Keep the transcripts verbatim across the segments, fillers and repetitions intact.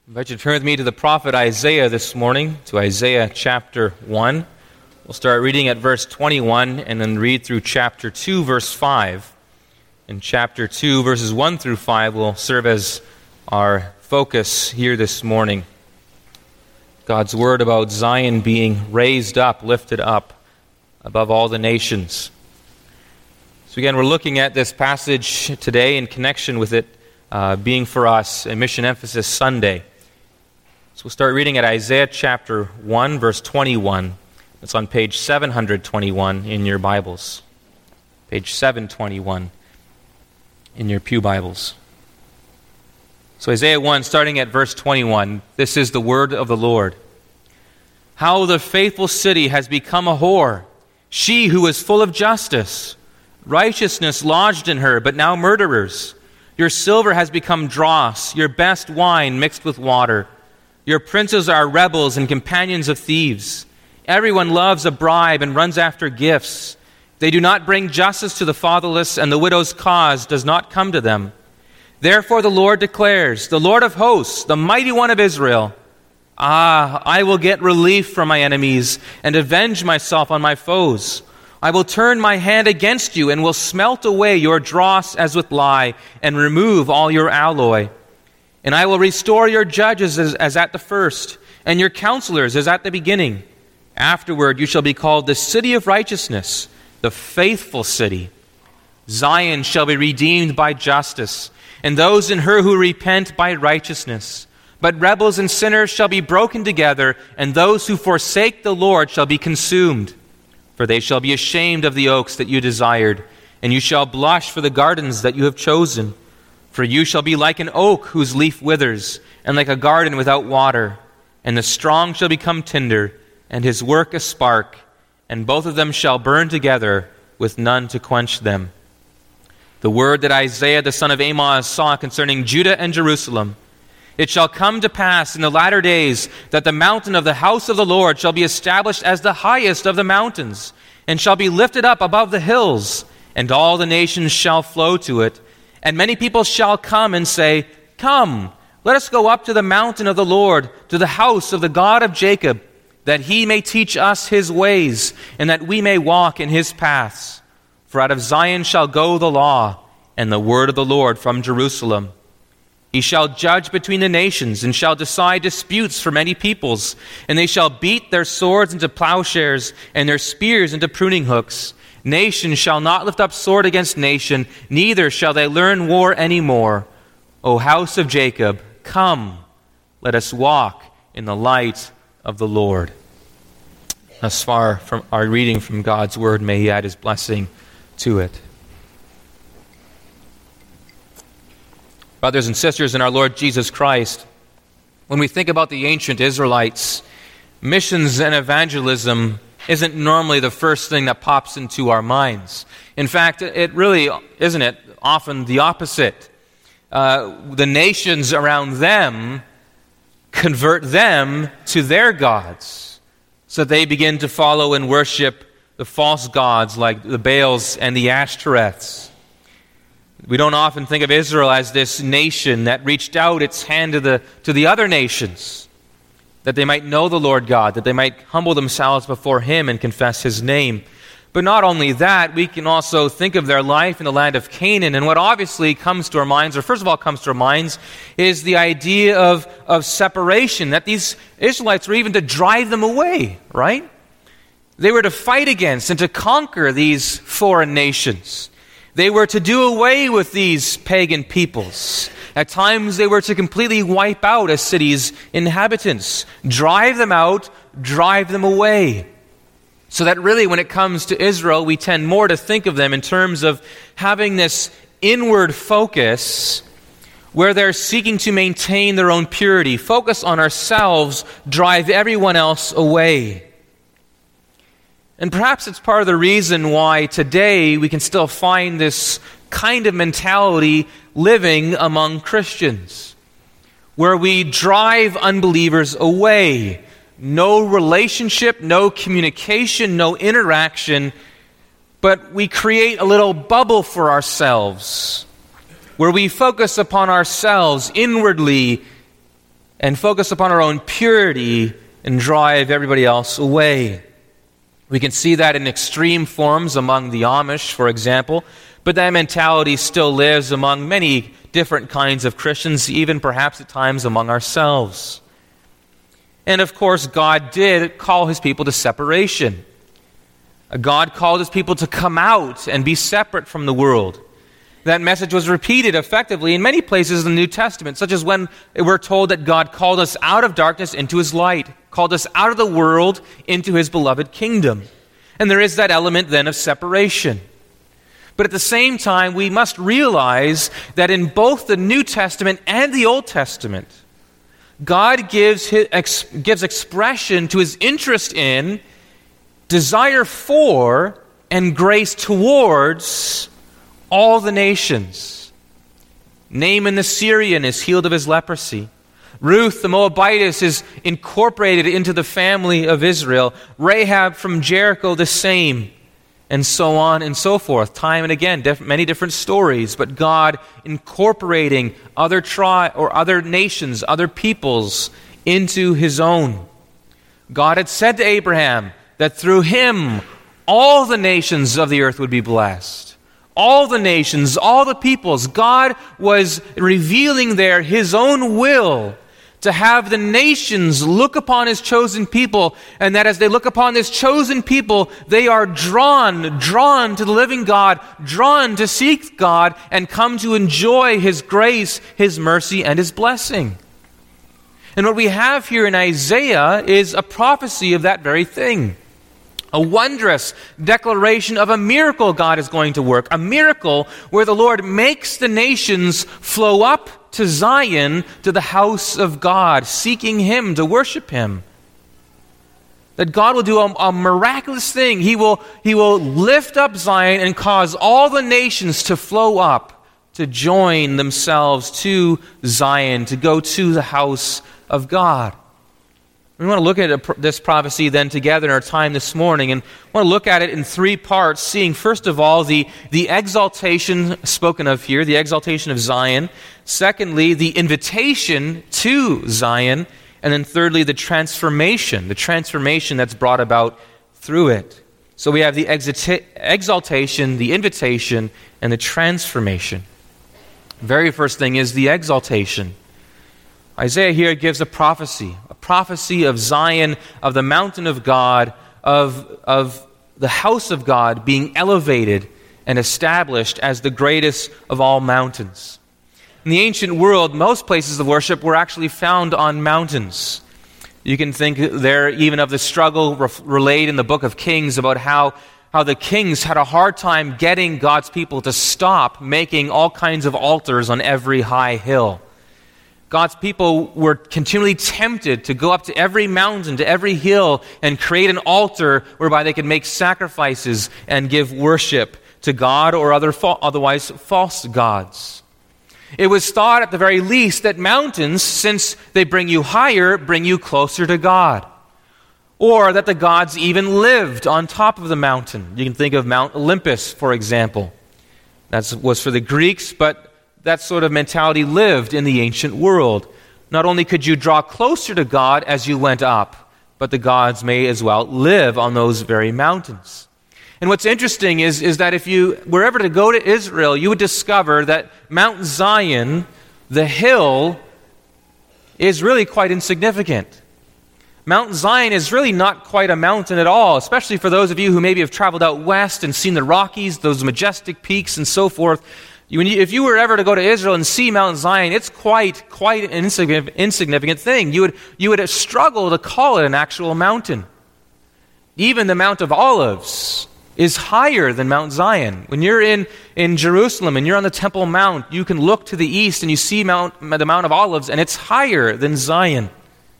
I invite you to turn with me to the prophet Isaiah this morning, to Isaiah chapter one. We'll start reading at verse twenty-one and then read through chapter two, verse five. And chapter two, verses one through five will serve as our focus here this morning. God's word about Zion being raised up, lifted up above all the nations. So again, we're looking at this passage today in connection with it uh, being for us a Mission Emphasis Sunday. So we'll start reading at Isaiah chapter one, verse twenty-one. It's on page seven twenty-one in your Bibles. Page seven twenty-one in your pew Bibles. So Isaiah one, starting at verse twenty-one, this is the word of the Lord. How the faithful city has become a whore, she who is full of justice. Righteousness lodged in her, but now murderers. Your silver has become dross, your best wine mixed with water. Your princes are rebels and companions of thieves. Everyone loves a bribe and runs after gifts. They do not bring justice to the fatherless, and the widow's cause does not come to them. Therefore the Lord declares, the Lord of hosts, the mighty one of Israel, Ah, I will get relief from my enemies and avenge myself on my foes. I will turn my hand against you and will smelt away your dross as with lye and remove all your alloy. And I will restore your judges as, as at the first, and your counselors as at the beginning. Afterward you shall be called the city of righteousness, the faithful city. Zion shall be redeemed by justice, and those in her who repent by righteousness. But rebels and sinners shall be broken together, and those who forsake the Lord shall be consumed. For they shall be ashamed of the oaks that you desired, and you shall blush for the gardens that you have chosen. For you shall be like an oak whose leaf withers, and like a garden without water. And the strong shall become tinder, and his work a spark, and both of them shall burn together, with none to quench them. The word that Isaiah the son of Amoz saw concerning Judah and Jerusalem. It shall come to pass in the latter days that the mountain of the house of the Lord shall be established as the highest of the mountains, and shall be lifted up above the hills, and all the nations shall flow to it. And many people shall come and say, Come, let us go up to the mountain of the Lord, to the house of the God of Jacob, that he may teach us his ways, and that we may walk in his paths. For out of Zion shall go the law, and the word of the Lord from Jerusalem. He shall judge between the nations, and shall decide disputes for many peoples. And they shall beat their swords into plowshares, and their spears into pruning hooks. Nation shall not lift up sword against nation, neither shall they learn war any more. O house of Jacob, come, let us walk in the light of the Lord. Thus far from our reading from God's word, may he add his blessing to it. Brothers and sisters in our Lord Jesus Christ, when we think about the ancient Israelites, missions and evangelism isn't normally the first thing that pops into our minds. In fact, it really, isn't it, often the opposite. Uh, the nations around them convert them to their gods, so they begin to follow and worship the false gods like the Baals and the Ashtoreths. We don't often think of Israel as this nation that reached out its hand to the to the other nations, that they might know the Lord God, that they might humble themselves before him and confess his name. But not only that, we can also think of their life in the land of Canaan, and what obviously comes to our minds, or first of all comes to our minds, is the idea of, of separation, that these Israelites were even to drive them away, right? They were to fight against and to conquer these foreign nations. They were to do away with these pagan peoples. At times they were to completely wipe out a city's inhabitants, drive them out, drive them away. So that really when it comes to Israel, we tend more to think of them in terms of having this inward focus where they're seeking to maintain their own purity, focus on ourselves, drive everyone else away. And perhaps it's part of the reason why today we can still find this kind of mentality living among Christians, where we drive unbelievers away. No relationship, no communication, no interaction, but we create a little bubble for ourselves, where we focus upon ourselves inwardly and focus upon our own purity and drive everybody else away. We can see that in extreme forms among the Amish, for example, but that mentality still lives among many different kinds of Christians, even perhaps at times among ourselves. And of course, God did call his people to separation. God called his people to come out and be separate from the world. That message was repeated effectively in many places in the New Testament, such as when we're told that God called us out of darkness into his light, called us out of the world into his beloved kingdom. And there is that element then of separation. But at the same time, we must realize that in both the New Testament and the Old Testament, God gives, his, ex, gives expression to his interest in, desire for, and grace towards all the nations. Naaman the Syrian is healed of his leprosy. Ruth the Moabitess is incorporated into the family of Israel. Rahab from Jericho the same. And so on and so forth. Time and again, diff- many different stories. But God incorporating other tri- or other nations, other peoples into his own. God had said to Abraham that through him all the nations of the earth would be blessed. All the nations, all the peoples. God was revealing there his own will to have the nations look upon his chosen people, and that as they look upon this chosen people, they are drawn, drawn to the living God, drawn to seek God, and come to enjoy his grace, his mercy, and his blessing. And what we have here in Isaiah is a prophecy of that very thing. A wondrous declaration of a miracle God is going to work. A miracle where the Lord makes the nations flow up to Zion, to the house of God, seeking him to worship him. That God will do a, a miraculous thing. He will, he will lift up Zion and cause all the nations to flow up, to join themselves to Zion, to go to the house of God. We want to look at this prophecy then together in our time this morning, and want to look at it in three parts, seeing first of all the, the exaltation spoken of here, the exaltation of Zion. Secondly, the invitation to Zion. And then thirdly, the transformation, the transformation that's brought about through it. So we have the exita- exaltation, the invitation, and the transformation. Very first thing is the exaltation. Isaiah here gives a prophecy, a prophecy of Zion, of the mountain of God, of, of the house of God being elevated and established as the greatest of all mountains. In the ancient world, most places of worship were actually found on mountains. You can think there even of the struggle re- relayed in the book of Kings about how, how the kings had a hard time getting God's people to stop making all kinds of altars on every high hill. God's people were continually tempted to go up to every mountain, to every hill, and create an altar whereby they could make sacrifices and give worship to God or other fa- otherwise false gods. It was thought at the very least that mountains, since they bring you higher, bring you closer to God. Or that the gods even lived on top of the mountain. You can think of Mount Olympus, for example. That was for the Greeks, but that sort of mentality lived in the ancient world. Not only could you draw closer to God as you went up, but the gods may as well live on those very mountains. And what's interesting is, is that if you were ever to go to Israel, you would discover that Mount Zion, the hill, is really quite insignificant. Mount Zion is really not quite a mountain at all, especially for those of you who maybe have traveled out west and seen the Rockies, those majestic peaks and so forth. You, if you were ever to go to Israel and see Mount Zion, it's quite quite an insignificant, insignificant thing. You would, you would struggle to call it an actual mountain. Even the Mount of Olives is higher than Mount Zion. When you're in, in Jerusalem and you're on the Temple Mount, you can look to the east and you see Mount, the Mount of Olives, and it's higher than Zion.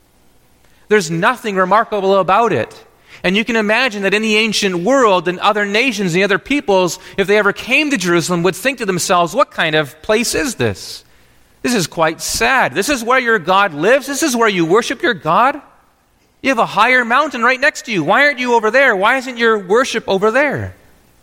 There's nothing remarkable about it. And you can imagine that in the ancient world, and other nations, and other peoples, if they ever came to Jerusalem, would think to themselves, what kind of place is this? This is quite sad. This is where your God lives? This is where you worship your God? You have a higher mountain right next to you. Why aren't you over there? Why isn't your worship over there?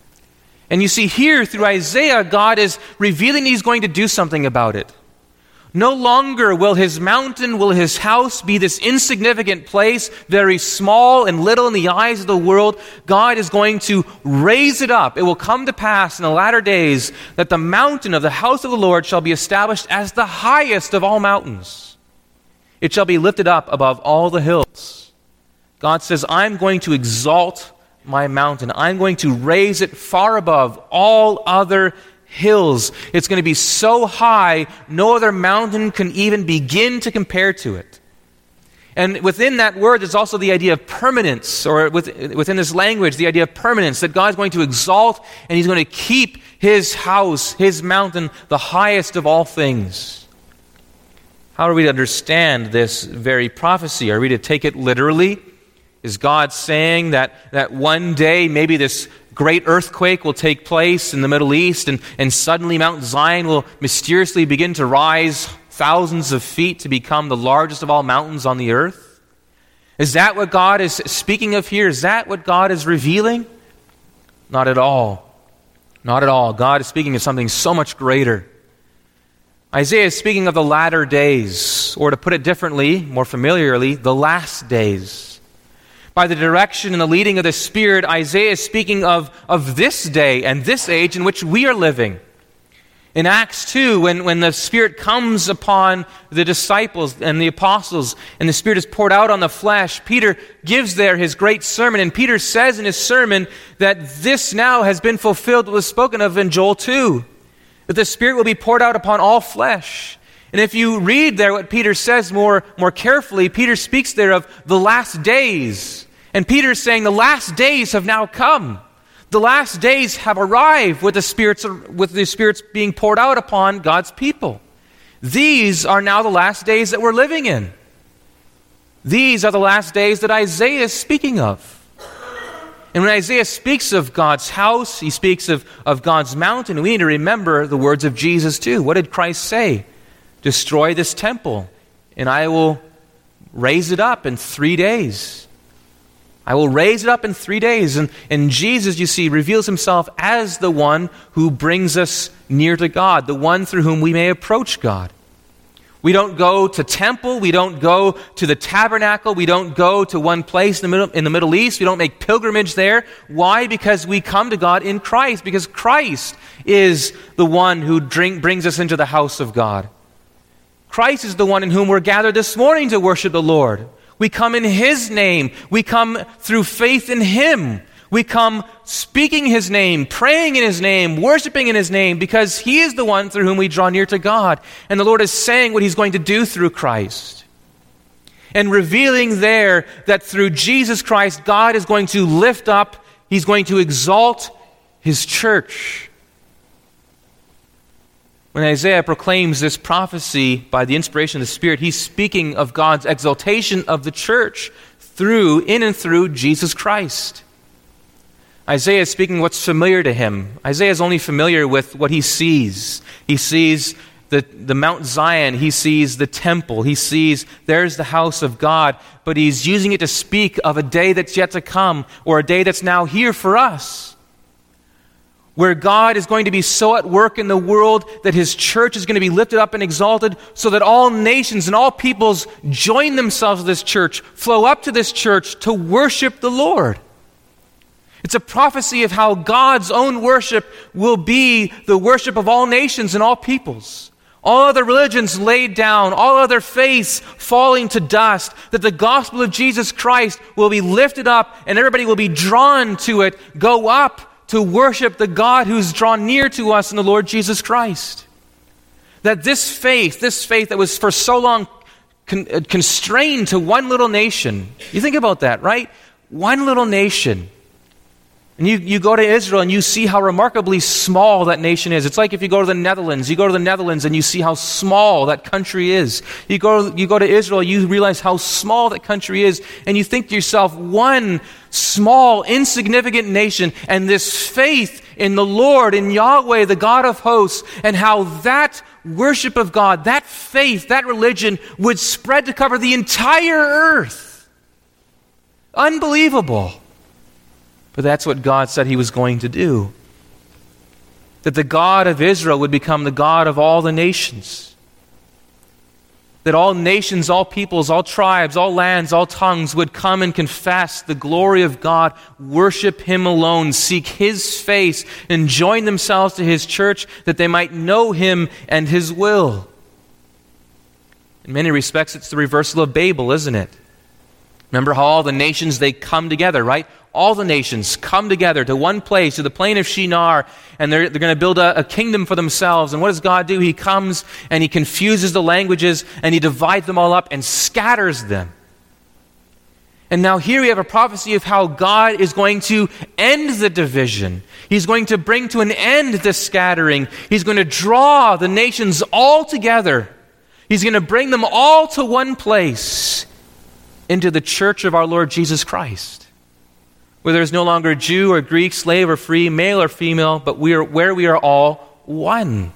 And you see here, through Isaiah, God is revealing He's going to do something about it. No longer will his mountain, will his house be this insignificant place, very small and little in the eyes of the world. God is going to raise it up. It will come to pass in the latter days that the mountain of the house of the Lord shall be established as the highest of all mountains. It shall be lifted up above all the hills. God says, I'm going to exalt my mountain. I'm going to raise it far above all other hills. It's going to be so high, no other mountain can even begin to compare to it. And within that word, there's also the idea of permanence, or within this language, the idea of permanence, that God's going to exalt and he's going to keep his house, his mountain, the highest of all things. How are we to understand this very prophecy? Are we to take it literally? Is God saying that, that one day maybe this great earthquake will take place in the Middle East and, and suddenly Mount Zion will mysteriously begin to rise thousands of feet to become the largest of all mountains on the earth? Is that what God is speaking of here? Is that what God is revealing? Not at all. Not at all. God is speaking of something so much greater. Isaiah is speaking of the latter days, or to put it differently, more familiarly, the last days. By the direction and the leading of the Spirit, Isaiah is speaking of, of this day and this age in which we are living. In Acts two, when, when the Spirit comes upon the disciples and the apostles, and the Spirit is poured out on the flesh, Peter gives there his great sermon, and Peter says in his sermon that this now has been fulfilled what was spoken of in Joel two, that the Spirit will be poured out upon all flesh. And if you read there what Peter says more, more carefully, Peter speaks there of the last days. And Peter is saying the last days have now come. The last days have arrived with the spirits, with the spirits being poured out upon God's people. These are now the last days that we're living in. These are the last days that Isaiah is speaking of. And when Isaiah speaks of God's house, he speaks of, of God's mountain, we need to remember the words of Jesus too. What did Christ say? Destroy this temple, and I will raise it up in three days. I will raise it up in three days. And, and Jesus, you see, reveals himself as the one who brings us near to God, the one through whom we may approach God. We don't go to temple. We don't go to the tabernacle. We don't go to one place in the Middle, in the Middle East. We don't make pilgrimage there. Why? Because we come to God in Christ. Because Christ is the one who drink, brings us into the house of God. Christ is the one in whom we're gathered this morning to worship the Lord. We come in his name. We come through faith in him. We come speaking his name, praying in his name, worshiping in his name, because he is the one through whom we draw near to God. And the Lord is saying what he's going to do through Christ. And revealing there that through Jesus Christ, God is going to lift up, he's going to exalt his church. When Isaiah proclaims this prophecy by the inspiration of the Spirit, he's speaking of God's exaltation of the church through, in and through Jesus Christ. Isaiah is speaking what's familiar to him. Isaiah is only familiar with what he sees. He sees the, the Mount Zion. He sees the temple. He sees there's the house of God. But he's using it to speak of a day that's yet to come, or a day that's now here for us, where God is going to be so at work in the world that his church is going to be lifted up and exalted so that all nations and all peoples join themselves to this church, flow up to this church to worship the Lord. It's a prophecy of how God's own worship will be the worship of all nations and all peoples. All other religions laid down, all other faiths falling to dust, that the gospel of Jesus Christ will be lifted up and everybody will be drawn to it, go up to worship the God who's drawn near to us in the Lord Jesus Christ. That this faith, this faith that was for so long con- constrained to one little nation. You think about that, right? One little nation. And you, you go to Israel and you see how remarkably small that nation is. It's like if you go to the Netherlands. You go to the Netherlands and you see how small that country is. You go, you go to Israel, you realize how small that country is. And you think to yourself, one small, insignificant nation, and this faith in the Lord, in Yahweh, the God of hosts, and how that worship of God, that faith, that religion would spread to cover the entire earth. Unbelievable. But that's what God said he was going to do. That the God of Israel would become the God of all the nations. that all nations, all peoples, all tribes, all lands, all tongues would come and confess the glory of God, worship Him alone, seek His face, and join themselves to His church that they might know Him and His will. In many respects, it's the reversal of Babel, isn't it? Remember how all the nations, they come together, right? All the nations come together to one place, to the plain of Shinar, and they're, they're going to build a, a kingdom for themselves. And what does God do? He comes and He confuses the languages and He divides them all up and scatters them. And now here we have a prophecy of how God is going to end the division. He's going to bring to an end the scattering. He's going to draw the nations all together. He's going to bring them all to one place, into the church of our Lord Jesus Christ, where there is no longer Jew or Greek, slave or free, male or female, but we are where we are all one.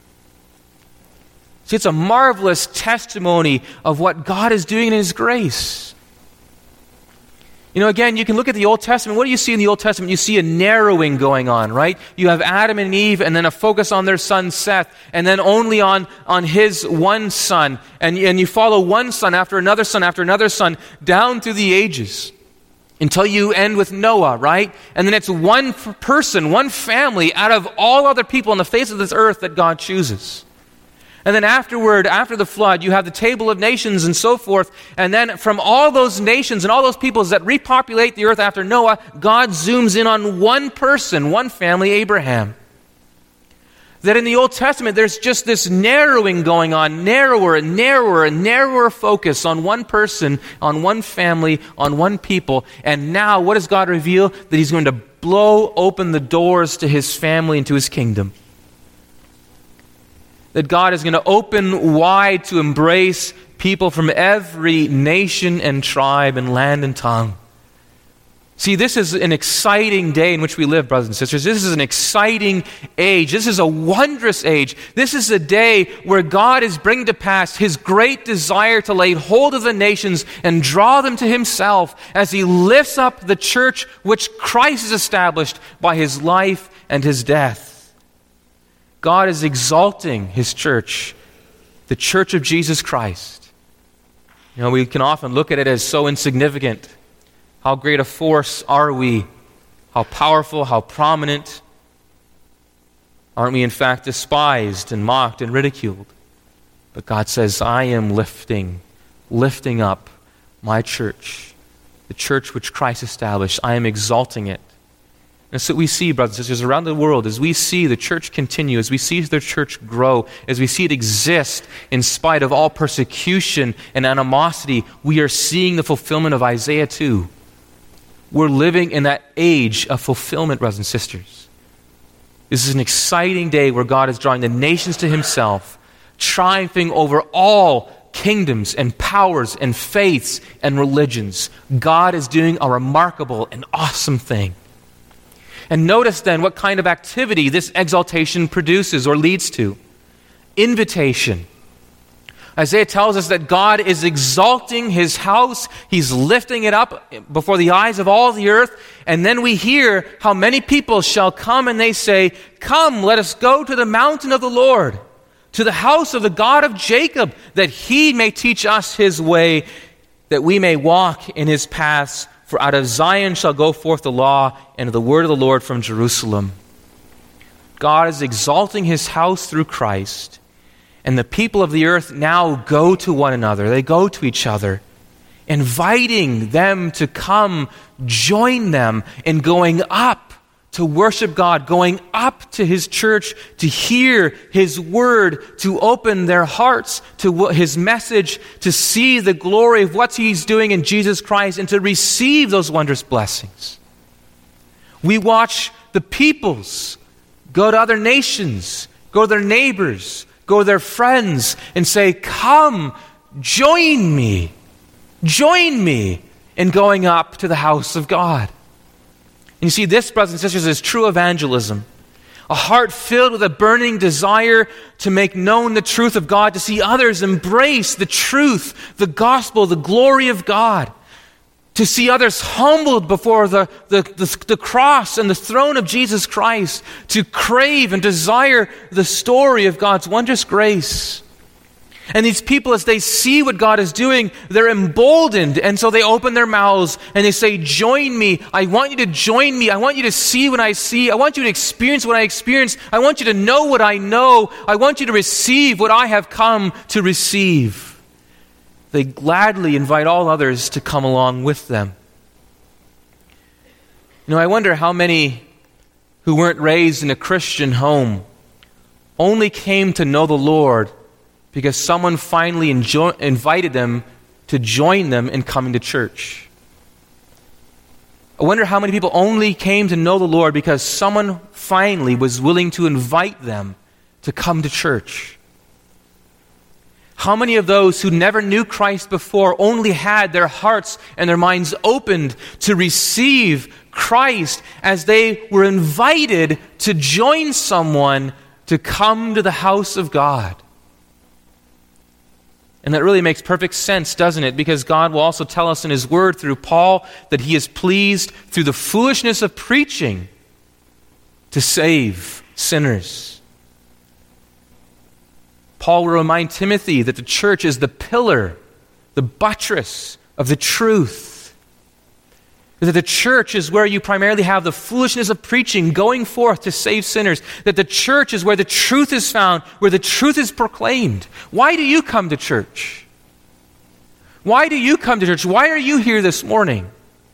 See, it's a marvelous testimony of what God is doing in His grace. You know, again, you can look at the Old Testament. What do you see in the Old Testament? You see a narrowing going on, right? You have Adam and Eve, and then a focus on their son Seth, and then only on, on his one son. And, and you follow one son after another son after another son down through the ages until you end with Noah, right? And then it's one person, one family out of all other people on the face of this earth that God chooses. And then afterward, after the flood, you have the table of nations and so forth. And then from all those nations and all those peoples that repopulate the earth after Noah, God zooms in on one person, one family, Abraham. That in the Old Testament, there's just this narrowing going on, narrower and narrower and narrower focus on one person, on one family, on one people. And now, what does God reveal? That He's going to blow open the doors to His family and to His kingdom. That God is going to open wide to embrace people from every nation and tribe and land and tongue. See, this is an exciting day in which we live, brothers and sisters. This is an exciting age. This is a wondrous age. This is a day where God is bringing to pass His great desire to lay hold of the nations and draw them to Himself as He lifts up the church which Christ has established by His life and His death. God is exalting His church, the church of Jesus Christ. You know, we can often look at it as so insignificant. How great a force are we? How powerful, how prominent. Aren't we in fact despised and mocked and ridiculed? But God says, I am lifting, lifting up my church, the church which Christ established. I am exalting it. And so we see, brothers and sisters, around the world, as we see the church continue, as we see the church grow, as we see it exist in spite of all persecution and animosity, we are seeing the fulfillment of Isaiah two. We're living in that age of fulfillment, brothers and sisters. This is an exciting day where God is drawing the nations to Himself, triumphing over all kingdoms and powers and faiths and religions. God is doing a remarkable and awesome thing. And notice then what kind of activity this exaltation produces or leads to. Invitation. Isaiah tells us that God is exalting His house. He's lifting it up before the eyes of all the earth. And then we hear how many people shall come and they say, come, let us go to the mountain of the Lord, to the house of the God of Jacob, that He may teach us His way, that we may walk in His paths. For out of Zion shall go forth the law, and the word of the Lord from Jerusalem. God is exalting His house through Christ. And the people of the earth now go to one another. They go to each other, inviting them to come join them in going up to worship God, going up to His church, to hear His word, to open their hearts to His message, to see the glory of what He's doing in Jesus Christ, and to receive those wondrous blessings. We watch the peoples go to other nations, go to their neighbors, go to their friends, and say, come, join me, join me in going up to the house of God. And you see, this, brothers and sisters, is true evangelism. A heart filled with a burning desire to make known the truth of God, to see others embrace the truth, the gospel, the glory of God. To see others humbled before the, the, the, the cross and the throne of Jesus Christ. To crave and desire the story of God's wondrous grace. And these people, as they see what God is doing, they're emboldened. And so they open their mouths and they say, join me. I want you to join me. I want you to see what I see. I want you to experience what I experience. I want you to know what I know. I want you to receive what I have come to receive. They gladly invite all others to come along with them. You know, I wonder how many who weren't raised in a Christian home only came to know the Lord because someone finally enjo- invited them to join them in coming to church. I wonder how many people only came to know the Lord because someone finally was willing to invite them to come to church. How many of those who never knew Christ before only had their hearts and their minds opened to receive Christ as they were invited to join someone to come to the house of God? And that really makes perfect sense, doesn't it? Because God will also tell us in His Word through Paul that He is pleased through the foolishness of preaching to save sinners. Paul will remind Timothy that the church is the pillar, the buttress of the truth. That the church is where you primarily have the foolishness of preaching going forth to save sinners. That the church is where the truth is found, where the truth is proclaimed. Why do you come to church? Why do you come to church? Why are you here this morning?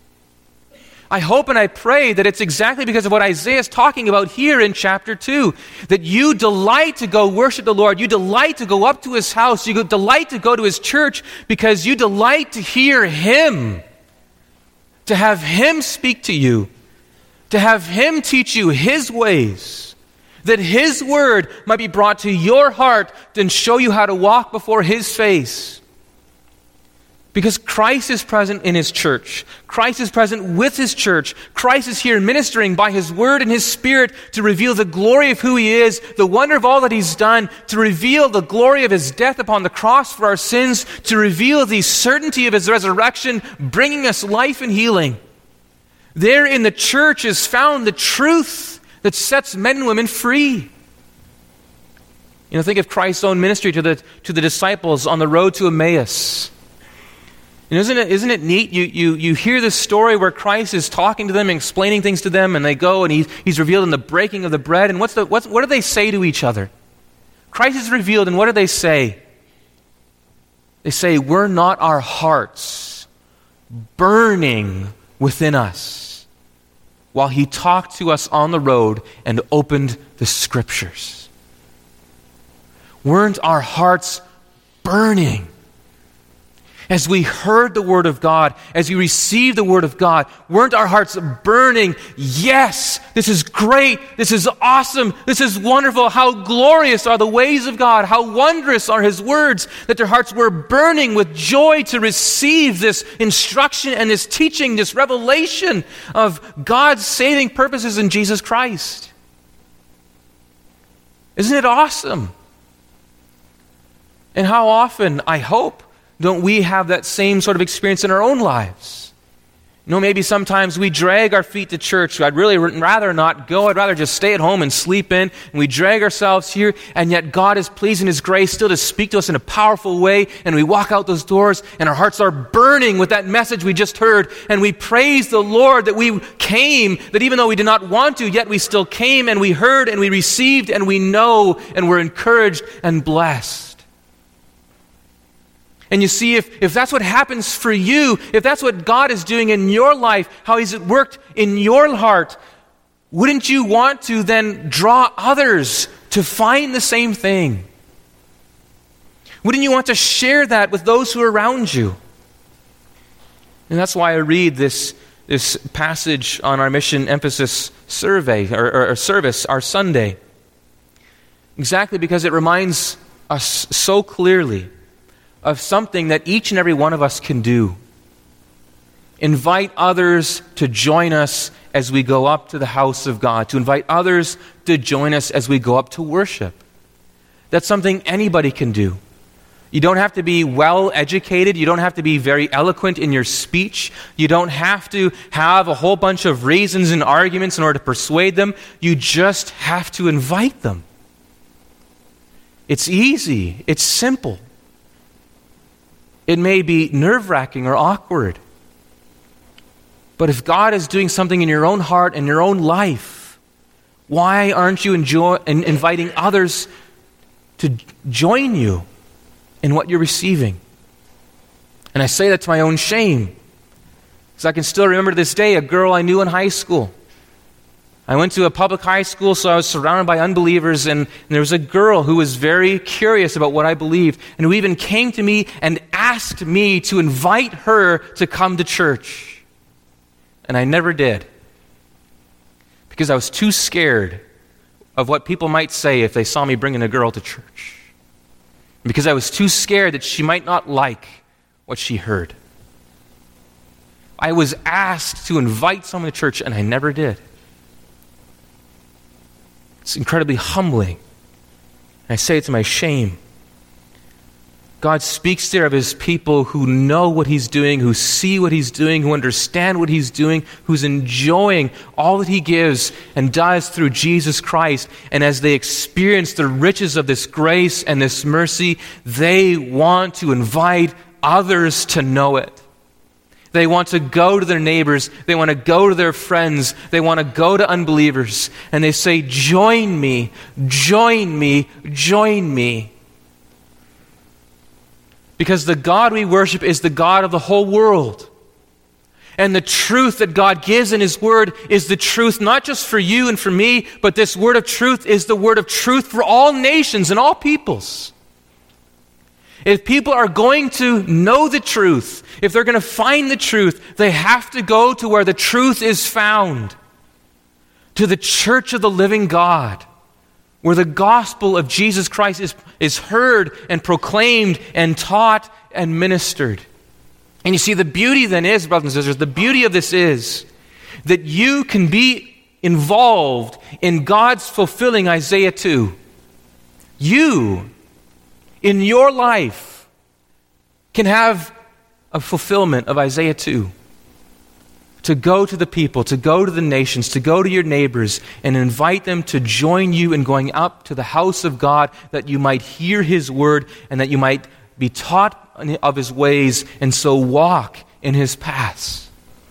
I hope and I pray that it's exactly because of what Isaiah is talking about here in chapter two. That you delight to go worship the Lord. You delight to go up to His house. You delight to go to His church because you delight to hear Him. To have Him speak to you, to have Him teach you His ways, that His word might be brought to your heart and show you how to walk before His face. Because Christ is present in His church. Christ is present with His church. Christ is here ministering by His word and His Spirit to reveal the glory of who He is, the wonder of all that He's done, to reveal the glory of His death upon the cross for our sins, to reveal the certainty of His resurrection, bringing us life and healing. There in the church is found the truth that sets men and women free. You know, think of Christ's own ministry to the, to the disciples on the road to Emmaus. And isn't it, isn't it neat? You, you, you hear this story where Christ is talking to them and explaining things to them, and they go and he, He's revealed in the breaking of the bread. And what's the, what's, what do they say to each other? Christ is revealed, and what do they say? They say, were not our hearts burning within us while He talked to us on the road and opened the Scriptures? Weren't our hearts burning? As we heard the Word of God, as we received the Word of God, weren't our hearts burning? Yes, this is great. This is awesome. This is wonderful. How glorious are the ways of God. How wondrous are His words, that their hearts were burning with joy to receive this instruction and this teaching, this revelation of God's saving purposes in Jesus Christ. Isn't it awesome? And how often, I hope, don't we have that same sort of experience in our own lives? You know, maybe sometimes we drag our feet to church. I'd really rather not go. I'd rather just stay at home and sleep in. And we drag ourselves here, and yet God is pleased in His grace still to speak to us in a powerful way. And we walk out those doors, and our hearts are burning with that message we just heard. And we praise the Lord that we came, that even though we did not want to, yet we still came, and we heard, and we received, and we know, and we're encouraged and blessed. And you see, if, if that's what happens for you, if that's what God is doing in your life, how He's worked in your heart, wouldn't you want to then draw others to find the same thing? Wouldn't you want to share that with those who are around you? And that's why I read this, this passage on our mission emphasis survey or, or, or service, our Sunday. Exactly because it reminds us so clearly of something that each and every one of us can do. Invite others to join us as we go up to the house of God, to invite others to join us as we go up to worship. That's something anybody can do. You don't have to be well educated. You don't have to be very eloquent in your speech. You don't have to have a whole bunch of reasons and arguments in order to persuade them. You just have to invite them. It's easy. It's simple. It may be nerve-wracking or awkward. But if God is doing something in your own heart and your own life, why aren't you enjoy, in, inviting others to join you in what you're receiving? And I say that to my own shame, because I can still remember to this day a girl I knew in high school. I went to a public high school, so I was surrounded by unbelievers, and, and there was a girl who was very curious about what I believed, and who even came to me and asked me to invite her to come to church. And I never did, because I was too scared of what people might say if they saw me bringing a girl to church. Because I was too scared that she might not like what she heard. I was asked to invite someone to church, and I never did. It's incredibly humbling. And I say it to my shame. God speaks there of His people who know what He's doing, who see what He's doing, who understand what He's doing, who's enjoying all that He gives and does through Jesus Christ. And as they experience the riches of this grace and this mercy, they want to invite others to know it. They want to go to their neighbors. They want to go to their friends. They want to go to unbelievers. And they say, join me, join me, join me. Because the God we worship is the God of the whole world. And the truth that God gives in His Word is the truth not just for you and for me, but this word of truth is the word of truth for all nations and all peoples. If people are going to know the truth, if they're going to find the truth, they have to go to where the truth is found. To the church of the living God, where the gospel of Jesus Christ is, is heard and proclaimed and taught and ministered. And you see, the beauty then is, brothers and sisters, the beauty of this is that you can be involved in God's fulfilling Isaiah two. You, in your life, can have a fulfillment of Isaiah two. To go to the people, to go to the nations, to go to your neighbors and invite them to join you in going up to the house of God, that you might hear His word and that you might be taught of His ways and so walk in His paths.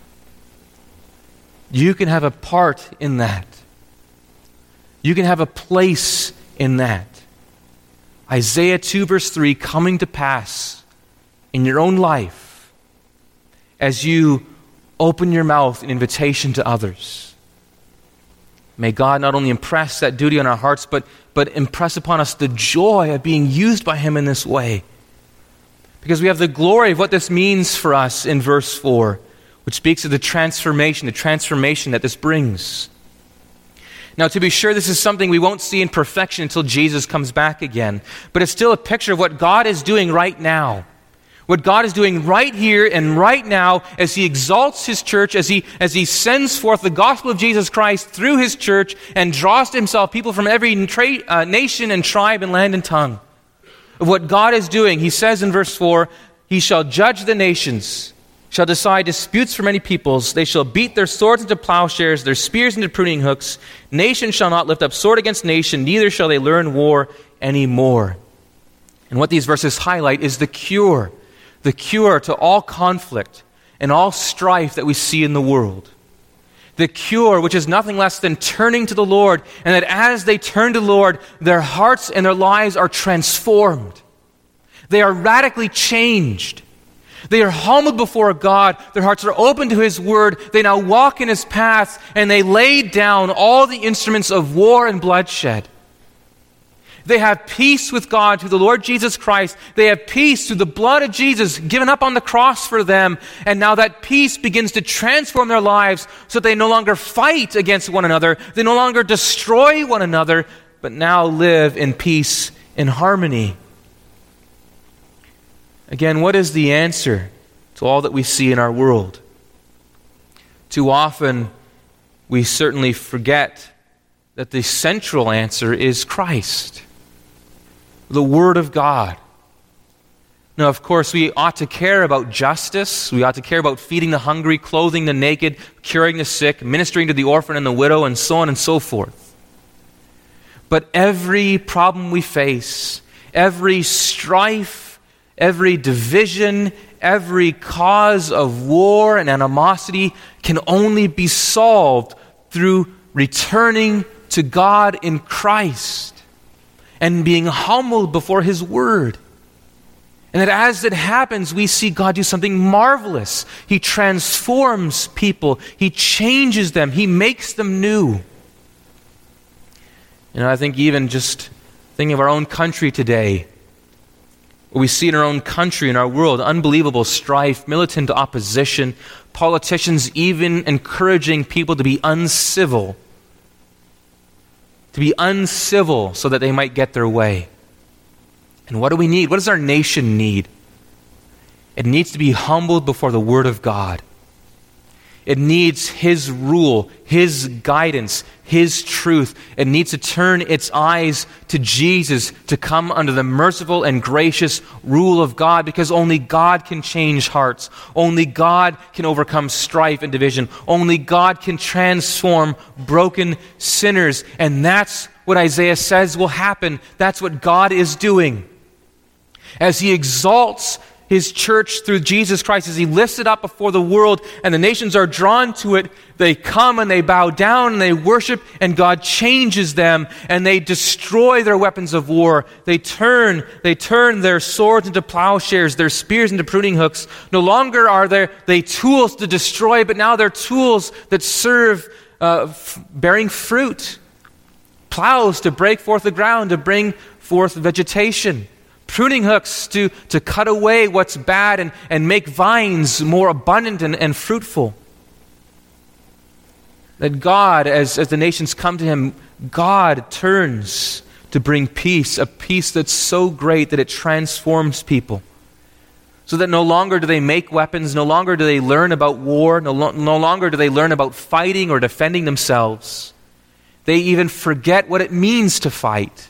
You can have a part in that. You can have a place in that. Isaiah two verse three coming to pass in your own life as you open your mouth in invitation to others. May God not only impress that duty on our hearts, but, but impress upon us the joy of being used by Him in this way. Because we have the glory of what this means for us in verse four, which speaks of the transformation, the transformation that this brings. Now, to be sure, this is something we won't see in perfection until Jesus comes back again. But it's still a picture of what God is doing right now. What God is doing right here and right now as He exalts His church, as He, as He sends forth the gospel of Jesus Christ through His church and draws to Himself people from every tra- uh, nation and tribe and land and tongue. Of what God is doing, He says in verse four, He shall judge the nations, shall decide disputes for many peoples. They shall beat their swords into plowshares, their spears into pruning hooks. Nation shall not lift up sword against nation, neither shall they learn war anymore. And what these verses highlight is the cure, the cure to all conflict and all strife that we see in the world. The cure, which is nothing less than turning to the Lord, and that as they turn to the Lord, their hearts and their lives are transformed. They are radically changed. They are humbled before God. Their hearts are open to His word. They now walk in His paths, and they lay down all the instruments of war and bloodshed. They have peace with God through the Lord Jesus Christ. They have peace through the blood of Jesus given up on the cross for them. And now that peace begins to transform their lives so that they no longer fight against one another. They no longer destroy one another, but now live in peace and harmony. Again, what is the answer to all that we see in our world? Too often, we certainly forget that the central answer is Christ, the Word of God. Now, of course, we ought to care about justice. We ought to care about feeding the hungry, clothing the naked, curing the sick, ministering to the orphan and the widow, and so on and so forth. But every problem we face, every strife, Every division, every cause of war and animosity can only be solved through returning to God in Christ and being humbled before His Word. And that as it happens, we see God do something marvelous. He transforms people. He changes them. He makes them new. You know, I think even just thinking of our own country today, what we see in our own country, in our world, unbelievable strife, militant opposition, politicians even encouraging people to be uncivil, to be uncivil so that they might get their way. And what do we need? What does our nation need? It needs to be humbled before the Word of God. It needs His rule, His guidance, His truth. It needs to turn its eyes to Jesus to come under the merciful and gracious rule of God, because only God can change hearts. Only God can overcome strife and division. Only God can transform broken sinners. And that's what Isaiah says will happen. That's what God is doing. As He exalts His church through Jesus Christ, as He lifts it up before the world and the nations are drawn to it, they come and they bow down and they worship, and God changes them and they destroy their weapons of war. They turn, they turn their swords into plowshares, their spears into pruning hooks. No longer are there they tools to destroy, but now they're tools that serve uh, f- bearing fruit. Plows to break forth the ground, to bring forth vegetation. Pruning hooks to, to cut away what's bad and, and make vines more abundant and, and fruitful. That God, as, as the nations come to Him, God turns to bring peace, a peace that's so great that it transforms people. So that no longer do they make weapons, no longer do they learn about war, no, lo- no longer do they learn about fighting or defending themselves. They even forget what it means to fight.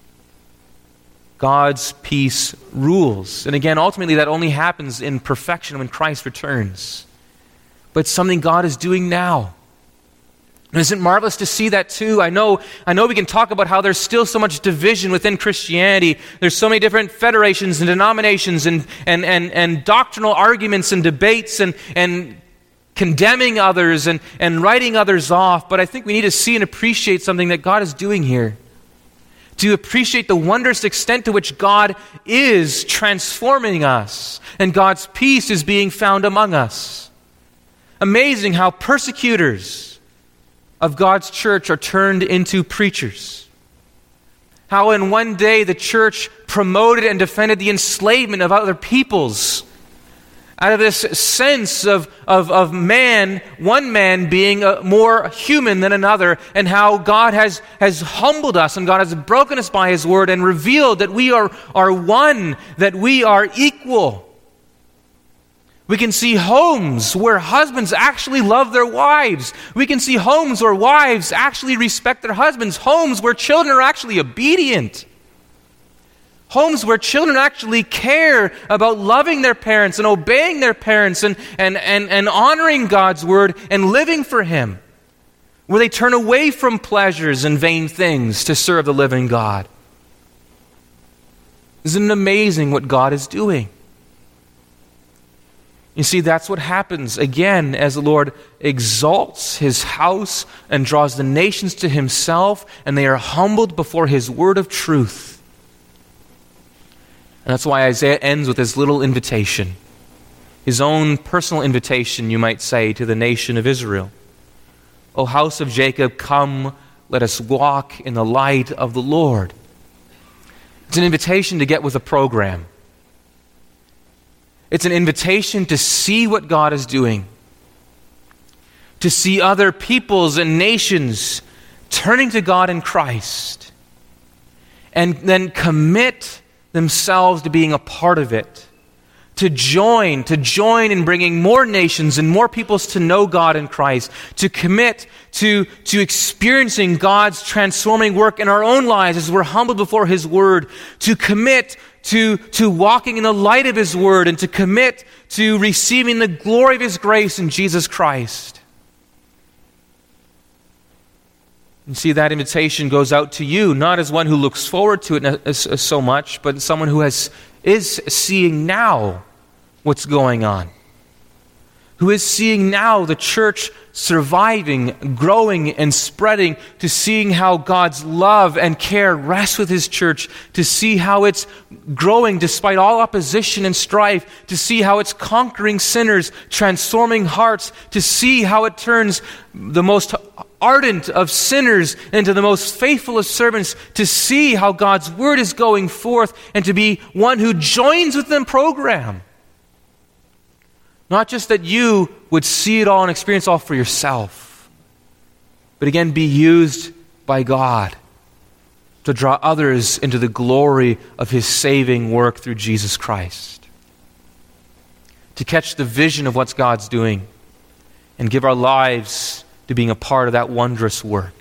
God's peace rules. And again, ultimately that only happens in perfection when Christ returns. But it's something God is doing now. And isn't it marvelous to see that too? I know, I know we can talk about how there's still so much division within Christianity. There's so many different federations and denominations and, and, and, and doctrinal arguments and debates and, and condemning others and, and writing others off. But I think we need to see and appreciate something that God is doing here. To appreciate the wondrous extent to which God is transforming us and God's peace is being found among us. Amazing how persecutors of God's church are turned into preachers. How in one day the church promoted and defended the enslavement of other peoples out of this sense of, of, of man, one man being a, more human than another, and how God has, has humbled us and God has broken us by His Word and revealed that we are, are one, that we are equal. We can see homes where husbands actually love their wives. We can see homes where wives actually respect their husbands. Homes where children are actually obedient. Homes where children actually care about loving their parents and obeying their parents and, and, and, and honoring God's Word and living for Him. Where they turn away from pleasures and vain things to serve the living God. Isn't it amazing what God is doing? You see, that's what happens again as the Lord exalts His house and draws the nations to Himself, and they are humbled before His word of truth. And that's why Isaiah ends with his little invitation. His own personal invitation, you might say, to the nation of Israel. O house of Jacob, come, let us walk in the light of the Lord. It's an invitation to get with a program. It's an invitation to see what God is doing. To see other peoples and nations turning to God in Christ. And then commit themselves to being a part of it, to join, to join in bringing more nations and more peoples to know God in Christ, to commit to, to experiencing God's transforming work in our own lives as we're humbled before His Word, to commit to, to walking in the light of His Word, and to commit to receiving the glory of His grace in Jesus Christ. You see, that invitation goes out to you, not as one who looks forward to it so much, but someone who has is seeing now what's going on, who is seeing now the church surviving, growing, and spreading, to seeing how God's love and care rests with His church, to see how it's growing despite all opposition and strife, to see how it's conquering sinners, transforming hearts, to see how it turns the most ardent of sinners into the most faithful of servants, to see how God's word is going forth, and to be one who joins with them program. Not just that you would see it all and experience all for yourself, but again, be used by God to draw others into the glory of His saving work through Jesus Christ. To catch the vision of what God's doing and give our lives to being a part of that wondrous work.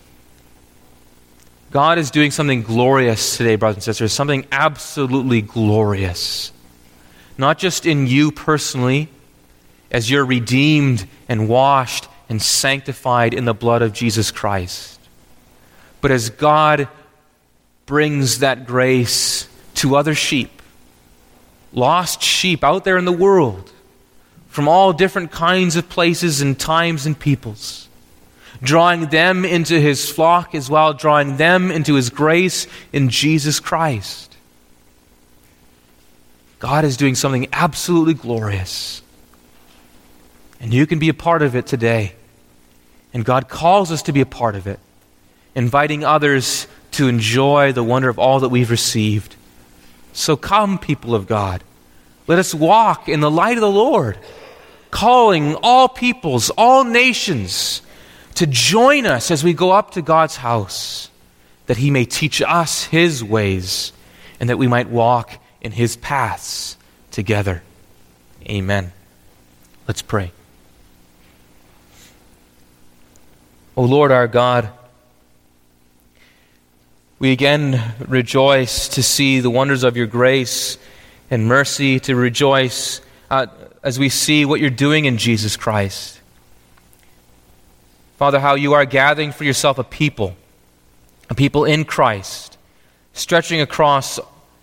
God is doing something glorious today, brothers and sisters, something absolutely glorious. Not just in you personally, as you're redeemed and washed and sanctified in the blood of Jesus Christ, but as God brings that grace to other sheep, lost sheep out there in the world, from all different kinds of places and times and peoples, drawing them into His flock as well, drawing them into His grace in Jesus Christ. God is doing something absolutely glorious. And you can be a part of it today. And God calls us to be a part of it, inviting others to enjoy the wonder of all that we've received. So come, people of God, let us walk in the light of the Lord, calling all peoples, all nations, to join us as we go up to God's house, that He may teach us His ways, and that we might walk in His paths together. Amen. Let's pray. O Lord our God, we again rejoice to see the wonders of your grace and mercy, to rejoice uh, as we see what you're doing in Jesus Christ. Father, how you are gathering for yourself a people, a people in Christ, stretching across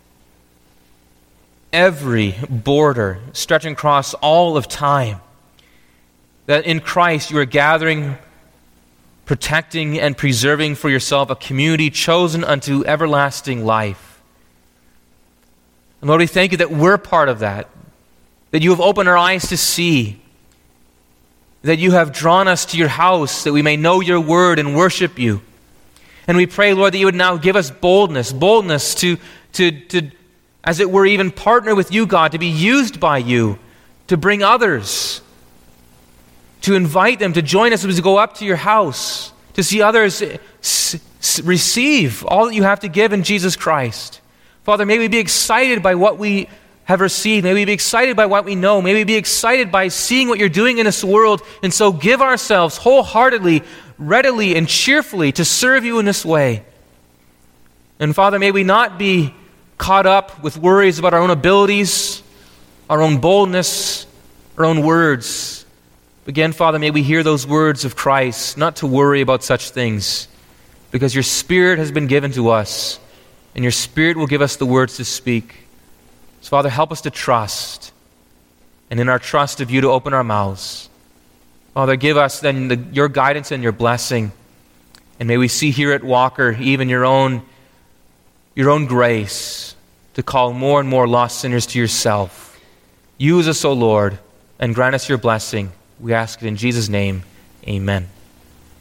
every border, stretching across all of time. That in Christ you are gathering, protecting, and preserving for yourself a community chosen unto everlasting life. And Lord, we thank you that we're part of that, that you have opened our eyes to see, that you have drawn us to your house, that we may know your word and worship you. And we pray, Lord, that you would now give us boldness, boldness to, to, to, as it were, even partner with you, God, to be used by you, to bring others, to invite them to join us as we go up to your house, to see others s- s- receive all that you have to give in Jesus Christ. Father, may we be excited by what we have received. May we be excited by what we know. May we be excited by seeing what you're doing in this world, and so give ourselves wholeheartedly, readily, and cheerfully to serve you in this way. And Father, may we not be caught up with worries about our own abilities, our own boldness, our own words. Again, Father, may we hear those words of Christ, not to worry about such things, because your Spirit has been given to us, and your Spirit will give us the words to speak. So, Father, help us to trust, and in our trust of you to open our mouths. Father, give us then the, your guidance and your blessing, and may we see here at Walker even your own, your own grace to call more and more lost sinners to yourself. Use us, O Lord, and grant us your blessing. We ask it in Jesus' name. Amen.